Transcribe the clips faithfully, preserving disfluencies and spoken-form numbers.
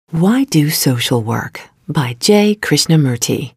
Why Do Social Work by J. Krishnamurti.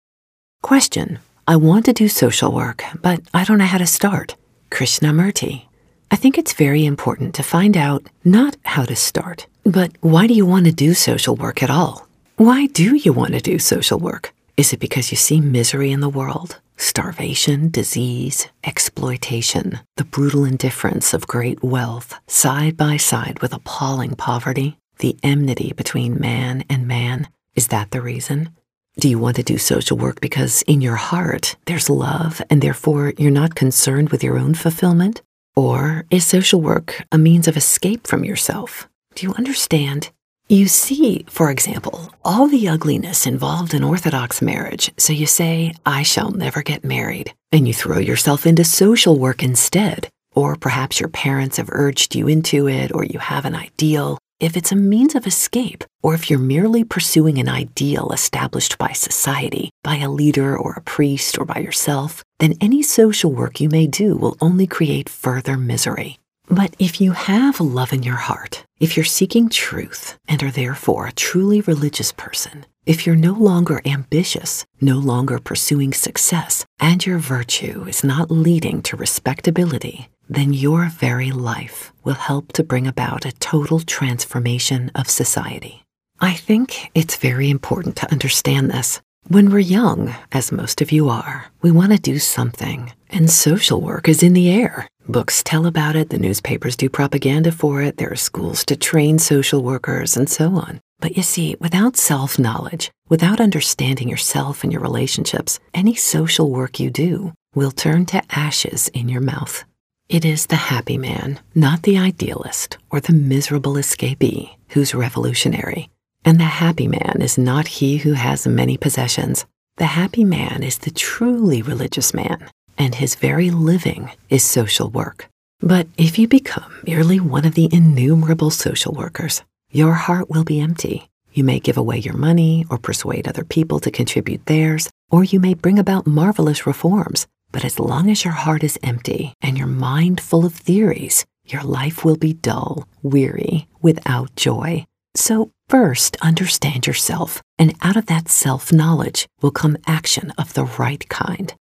Question. I want to do social work, but I don't know how to start. Krishnamurti. I think it's very important to find out not how to start, but why do you want to do social work at all? Why do you want to do social work? Is it because you see misery in the world? Starvation, disease, exploitation, the brutal indifference of great wealth side by side with appalling poverty? The enmity between man and man, is that the reason? Do you want to do social work because in your heart there's love and therefore you're not concerned with your own fulfillment? Or is social work a means of escape from yourself? Do you understand? You see, for example, all the ugliness involved in Orthodox marriage, so you say, I shall never get married, and you throw yourself into social work instead. Or perhaps your parents have urged you into it, or you have an ideal. If it's a means of escape, or if you're merely pursuing an ideal established by society, by a leader or a priest or by yourself, then any social work you may do will only create further misery. But if you have love in your heart, if you're seeking truth and are therefore a truly religious person, if you're no longer ambitious, no longer pursuing success, and your virtue is not leading to respectability, then your very life will help to bring about a total transformation of society. I think it's very important to understand this. When we're young, as most of you are, we want to do something, and social work is in the air. Books tell about it, the newspapers do propaganda for it, there are schools to train social workers, and so on. But you see, without self-knowledge, without understanding yourself and your relationships, any social work you do will turn to ashes in your mouth. It is the happy man, not the idealist or the miserable escapee, who's revolutionary. And the happy man is not he who has many possessions. The happy man is the truly religious man, and his very living is social work. But if you become merely one of the innumerable social workers, your heart will be empty. You may give away your money or persuade other people to contribute theirs, or you may bring about marvelous reforms. But as long as your heart is empty and your mind full of theories, your life will be dull, weary, without joy. So first understand yourself, and out of that self-knowledge will come action of the right kind.